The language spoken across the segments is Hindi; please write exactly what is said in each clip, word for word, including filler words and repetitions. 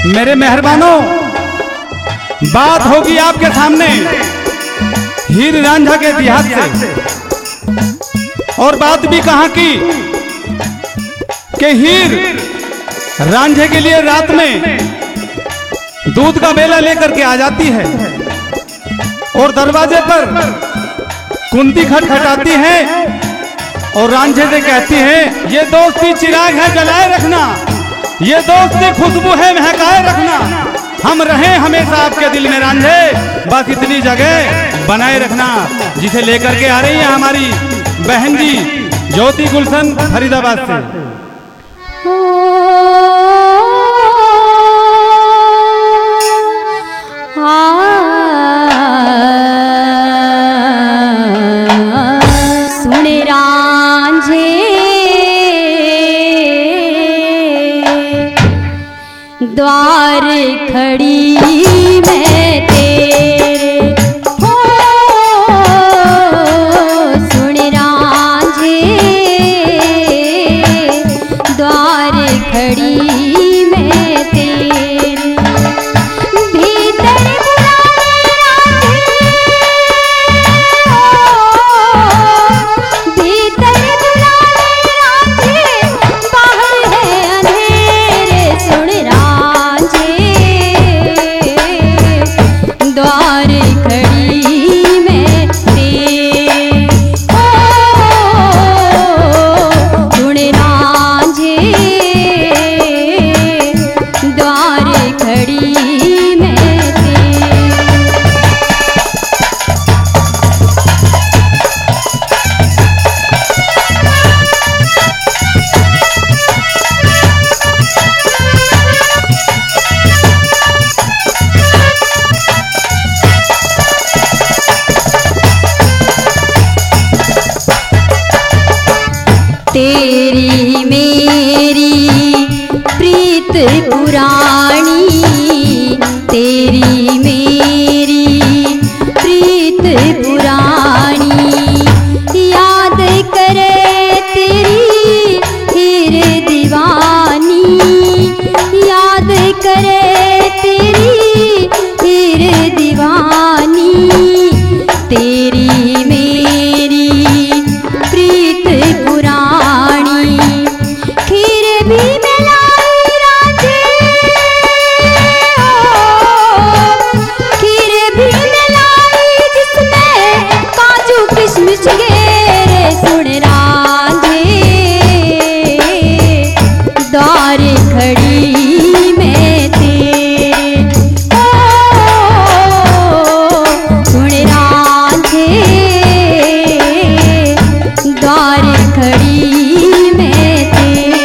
मेरे मेहरबानों, बात होगी आपके सामने हीर रांझा के इतिहास से। और बात भी कहाँ की कि हीर रांझे के लिए रात में दूध का बेला लेकर के आ जाती है और दरवाजे पर कुंती खटखटाती है और रांझे से कहती है, ये दोस्ती चिराग है जलाए रखना, ये दोस्ती खुशबू है महकाए रखना, हम रहें हमेशा आपके दिल में रांझे, बस इतनी जगह बनाए रखना। जिसे लेकर के आ रही है हमारी बहन जी ज्योति गुलशन फरीदाबाद से। सुन रांझे द्वार खड़ी मैं तेरे, हो सुन रांझे द्वार खड़ी मैं तेरे, भीतर तेरी मेरी प्रीत पुरानी, तेरी मेरी प्रीत पुरानी, याद करे तेरी हीर दीवानी, याद करे तेरी हीर दीवानी, तेरी मेरी प्रीत पुरानी, खीर भी मिलाई रांझे, खीर भी मिलाई जिसमें काजू किशमिश गेरे, सुन रांझे द्वार खड़ी मैं तेरे, सुन रांझे द्वार खड़ी मैं तेरे।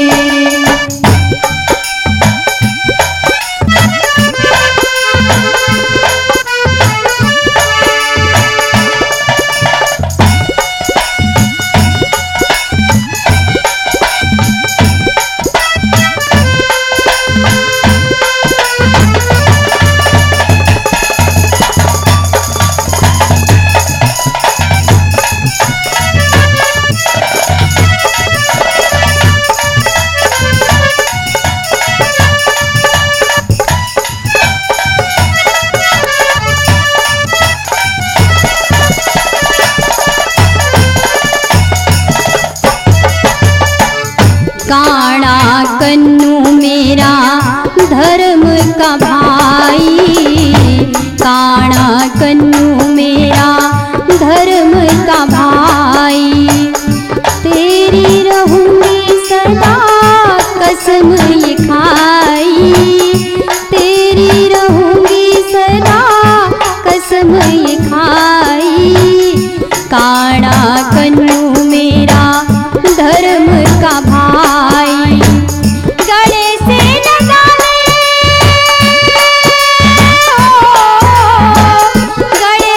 काना कन्नू मेरा धर्म का भाई, काना कन्नू मेरा धर्म का भाई, तेरी रहूंगी सदा कसम ये खाई, तेरी रहूंगी सदा कसम ये खाई, काना कन्नू मेरा धर्म का भाई, गले से लगा ले, गले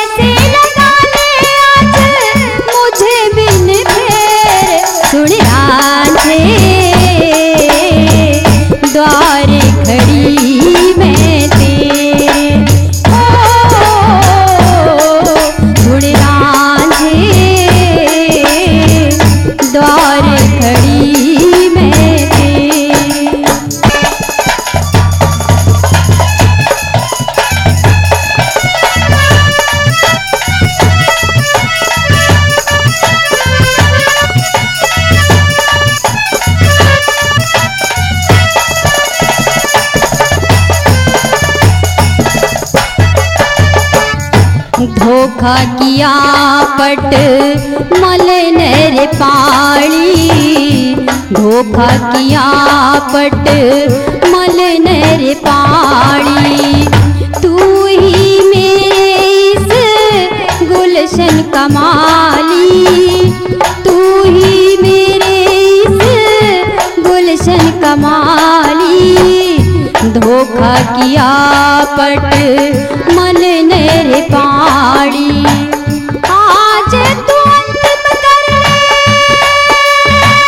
धोखा किया पट मलन रे पाली, धोखा किया पट मलन रे पाली। तू ही मेरे इस गुलशन का माली, तू ही मेरे इस गुलशन का माली। धोखा किया पट मलन रे पाड़ी। आज तू अंतिम कर ले,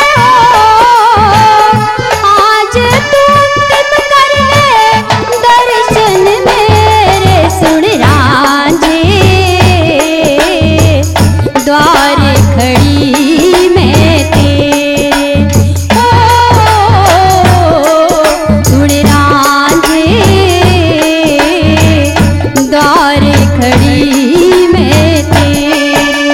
आज तू अंतिम कर ले दर्शन मेरे सुन रांझे। द्वार खड़ी मैं तेरे सुन रांझे, द्वार खड़ी मैं तेरे।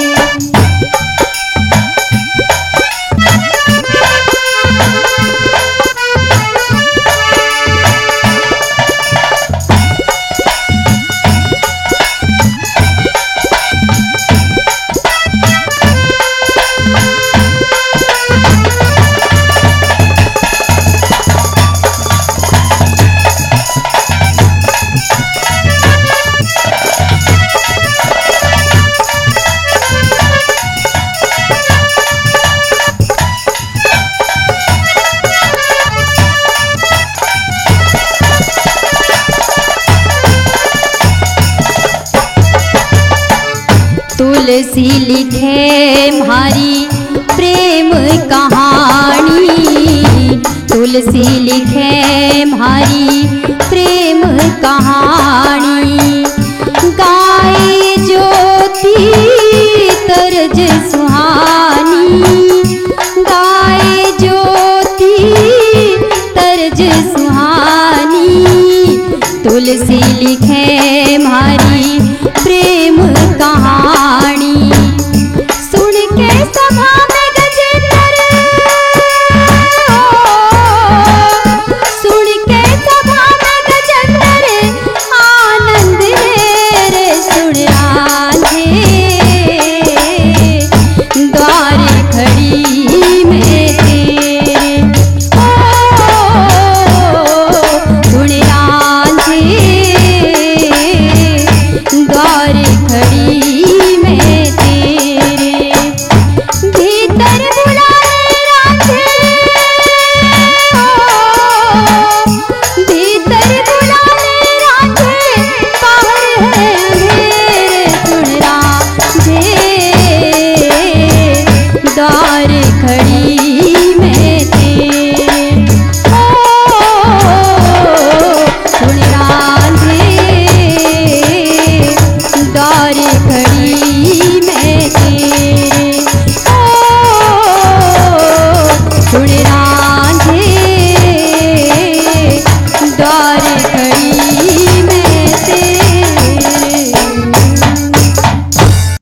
तुलसी लिखे म्हारी प्रेम कहानी, तुलसी लिखे म्हारी प्रेम कहानी। गाए ज्योति तरज सुहानी, गाए ज्योति तरज सुहानी। तुलसी लिखे म्हारी प्रेम कहानी। सुन के सभा में गजेंद्र, सुन के सभा में गजेंद्र आनंद रे सुन रांझे। द्वार खड़ी मैं तेरे सुन रांझे, द्वार खड़ी मैं तेरे। भीतर बुला ले रांझे, भीतर बुला ले रांझे, बाहर है अंधेरे सुन रांझे। द्वार खड़ी